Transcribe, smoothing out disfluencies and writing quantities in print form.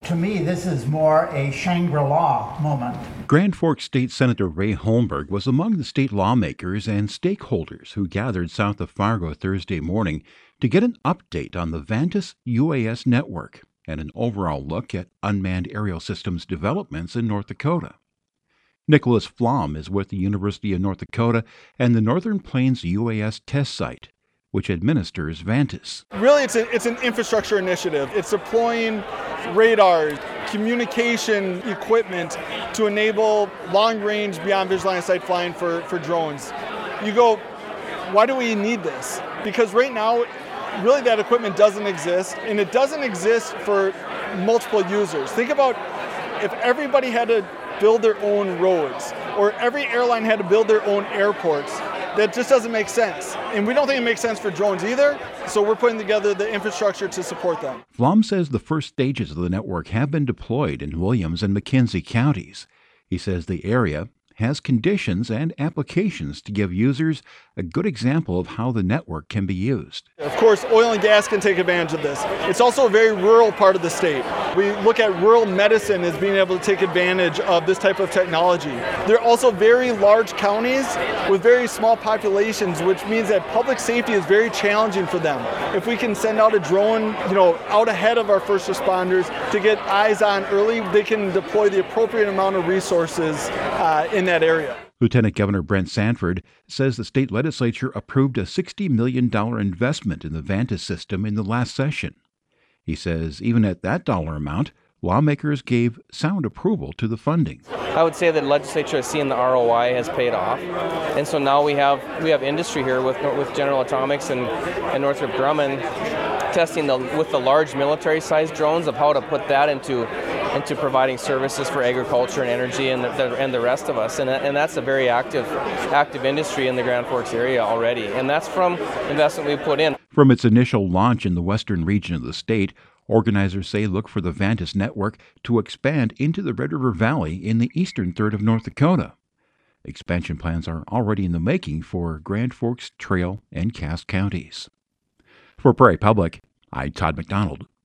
To me, this is more a Shangri-La moment. Grand Forks State Senator Ray Holmberg was among the state lawmakers and stakeholders who gathered south of Fargo Thursday morning to get an update on the Vantas UAS network and an overall look at unmanned aerial systems developments in North Dakota. Nicholas Flom is with the University of North Dakota and the Northern Plains UAS test site, which administers Vantas. Really, it's an infrastructure initiative. It's deploying radar, communication equipment to enable long-range, beyond visual line of sight flying for drones. You go, why do we need this? Because right now, really that equipment doesn't exist, and it doesn't exist for multiple users. Think about if everybody had to build their own roads, or every airline had to build their own airports. That just doesn't make sense. And we don't think it makes sense for drones either, so we're putting together the infrastructure to support them. Flom says the first stages of the network have been deployed in Williams and McKenzie counties. He says the area has conditions and applications to give users a good example of how the network can be used. Of course, oil and gas can take advantage of this. It's also a very rural part of the state. We look at rural medicine as being able to take advantage of this type of technology. They're also very large counties with very small populations, which means that public safety is very challenging for them. If we can send out a drone, out ahead of our first responders to get eyes on early, they can deploy the appropriate amount of resources in that area. Lieutenant Governor Brent Sanford says the state legislature approved a $60 million investment in the Vantas system in the last session. He says even at that dollar amount, lawmakers gave sound approval to the funding. I would say that the legislature has seen the ROI has paid off, and so now we have industry here with General Atomics and Northrop Grumman testing with the large military-sized drones of how to put that into providing services for agriculture and energy and the rest of us, and that's a very active industry in the Grand Forks area already, and that's from investment we put in. From its initial launch in the western region of the state, organizers say look for the Vantas network to expand into the Red River Valley in the eastern third of North Dakota. Expansion plans are already in the making for Grand Forks, Trail, and Cass counties. For Prairie Public, I'm Todd McDonald.